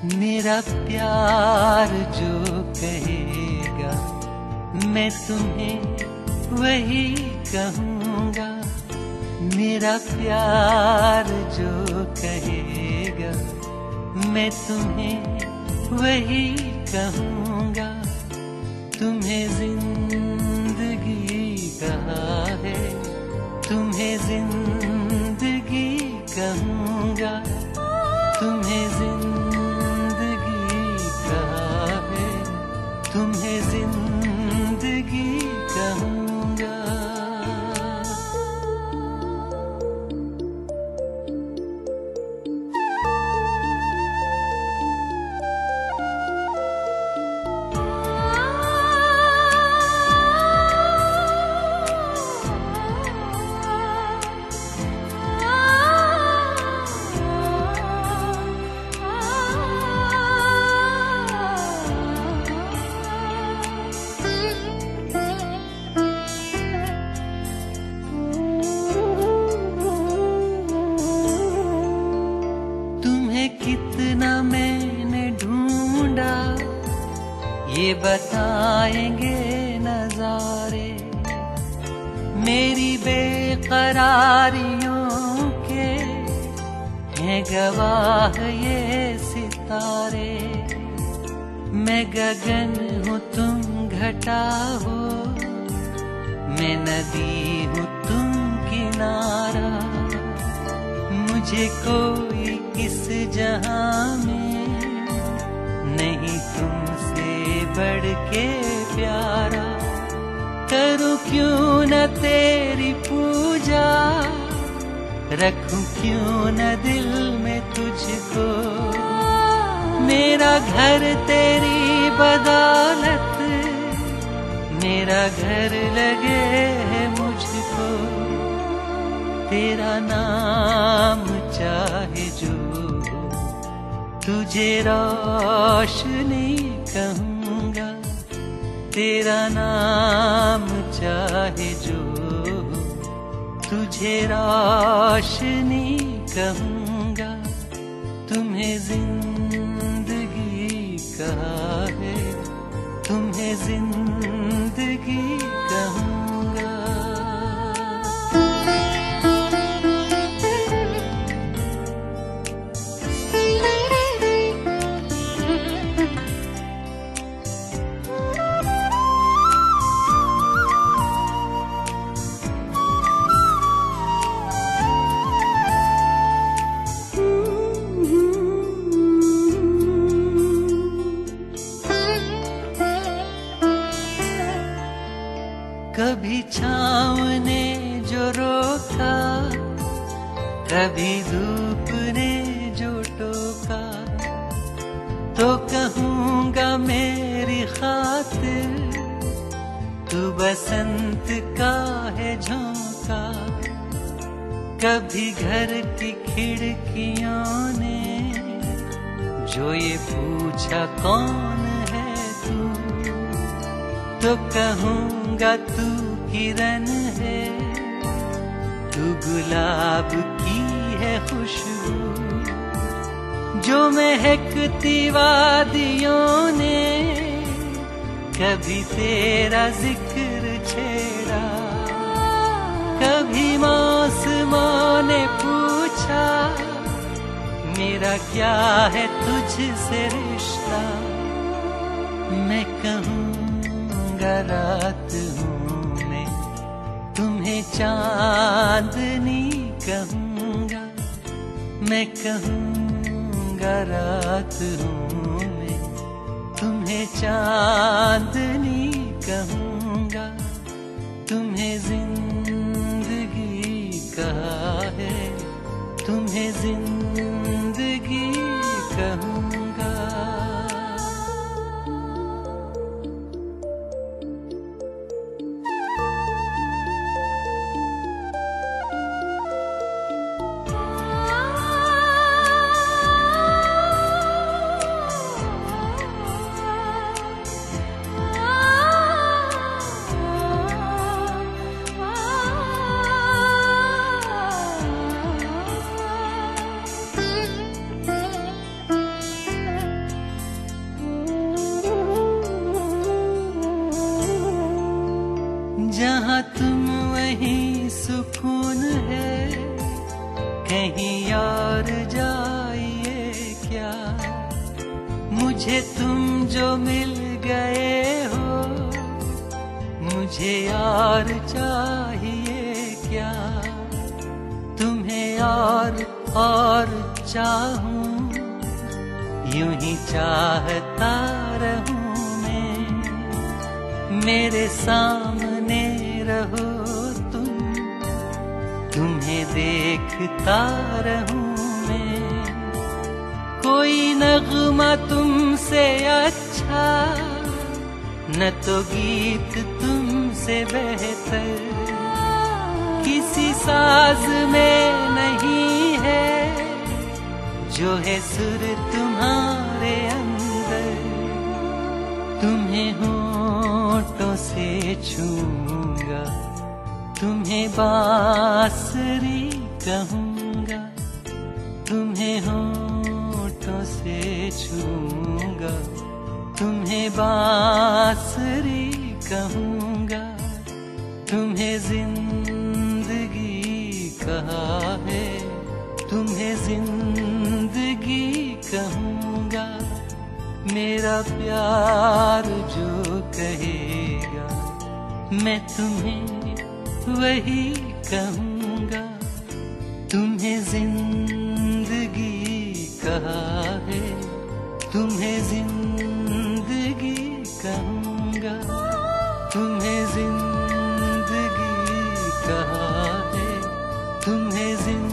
मेरा प्यार जो कहेगा मैं तुम्हें वही कहूँगा। मेरा प्यार जो कहेगा मैं तुम्हें वही कहूँगा। तुम्हें जिंदगी कहा है, तुम्हें जिंदगी कहूँगा। तुम्हें जिंदगी कहा है, तुम्हें जिंदगी कहूँगा। कितना मैंने ढूंढा ये बताएंगे नजारे। मेरी बेकरारियों के हैं गवाह ये सितारे। मैं गगन हूँ तुम घटा हो, मैं नदी हूँ तुम किनारा। मुझे कोई इस जहां में नहीं तुमसे बढ़ के प्यारा। करूं क्यों न तेरी पूजा, रखूं क्यों न दिल में तुझको। मेरा घर तेरी बदौलत, मेरा घर लगे है मुझको। तेरा नाम चाहे जो तुझे रोशनी कहूँगा। तेरा नाम चाहे जो तुझे रोशनी कहूँगा। तुम्हें जिंदगी कहा है, तुम्हें जिंदगी कहूँगा। कभी छाँव ने जो रोका, कभी धूप ने जो टोका, तो कहूँगा मेरी खातिर तू बसंत का है झोंका। कभी घर की खिड़कियों ने जो ये पूछा कौन है तू, तो कहूँगा तू किरण है, तू गुलाब की है खुशबू। जो महकती वादियों ने कभी तेरा जिक्र छेड़ा। कभी मौसमों ने पूछा मेरा क्या है तुझसे रिश्ता। मैं कहूँगा रात हूँ मैं, तुम्हें चांदनी कहूँगा। मैं कहूँगा रात हूँ मैं, तुम्हें चांदनी कहूँगा। तुम्हें जिंदगी कहा है, तुम्हें जिंदगी कहूँगा। जाइए क्या, मुझे तुम जो मिल गए हो, मुझे यार चाहिए क्या, तुम्हें और चाहूं, यूं ही चाहता रहूं मैं, मेरे सामने रहो तुम, तुम्हें देखता रहूं मैं, कोई नगमा तुमसे अच्छा, न तो गीत तुमसे बेहतर, किसी साज में नहीं है जो है सुर तुम्हारे अंदर, तुम्हें होठों से छूंगा, तुम्हें बांसुरी कहूंगा, तुम्हें होठों से छूंगा, तुम्हें बांसुरी कहूंगा, तुम्हें जिंदगी कहा है, तुम्हें जिंदगी कहूंगा, मेरा प्यार जो कहेगा मैं तुम्हें वही कहूंगा, तुम्हें जिंदगी कहा है, तुम्हें जिंदगी कहूंगा, तुम्हें जिंदगी कहा है, तुम्हें जिंदगी